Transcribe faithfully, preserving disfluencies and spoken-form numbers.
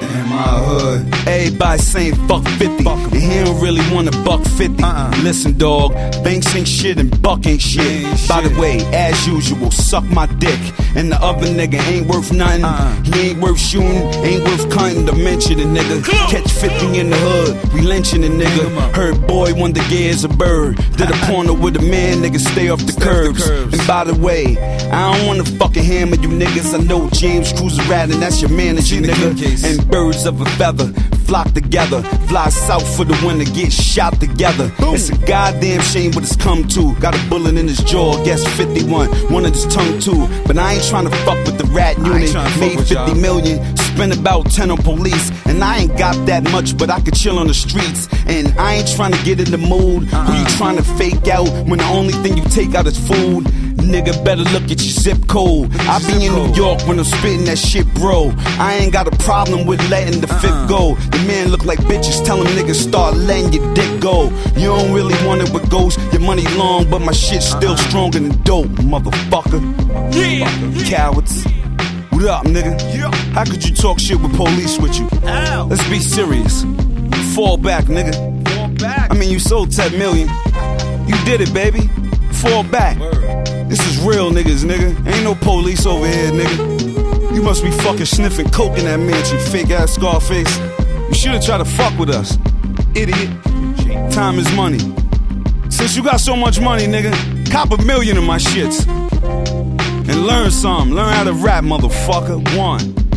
in my hood. Everybody saying fuck fifty, fuck and he don't really want a buck fifty. Uh-uh. Listen, dog, Banks ain't shit and Buck ain't shit. Ain't By shit. the way, as usual, suck my dick. And the other nigga ain't worth nothing. Uh-uh. He ain't worth shooting, ain't worth cutting to mention a nigga. Catch fifty in the hood, we lynching a nigga. Heard boy wonder gears a bird. Did a porno with a man, nigga, stay off the curbs. And by the way, I don't wanna fucking hammer you niggas. I know James Cruz Rat and that's your manager, nigga. And birds of a feather flock together, fly south for the winter, get shot together. Boom. It's a goddamn shame what it's come to. Got a bullet in his jaw, guess fifty-one, one in his tongue too. But I ain't trying to fuck with the rat unit. Made fifty million, spent about ten on police. And I ain't got that much, but I could chill on the streets. And I ain't trying to get in the mood. Uh-uh. Who you trying to fake out when the only thing you take out is food? Nigga, better look at your zip code. I be in New York when I'm spitting that shit, bro. I ain't got a problem with letting the uh-uh. fifth go. The man look like bitches, tell him niggas start letting your dick go. You don't really want it with ghosts, your money long, but my shit's still uh-uh. stronger than dope, motherfucker. Yeah. Cowards. What up, nigga? Yeah. How could you talk shit with police with you? Ow. Let's be serious. Fall back, nigga. Fall back. I mean, you sold ten million. You did it, baby. Fall back. Word. This is real niggas, nigga. Ain't no police over here, nigga. You must be fucking sniffing coke in that mansion, fake ass Scarface. You should've tried to fuck with us, idiot. Time is money. Since you got so much money, nigga, cop a million of my shits. And learn some. Learn how to rap, motherfucker. One.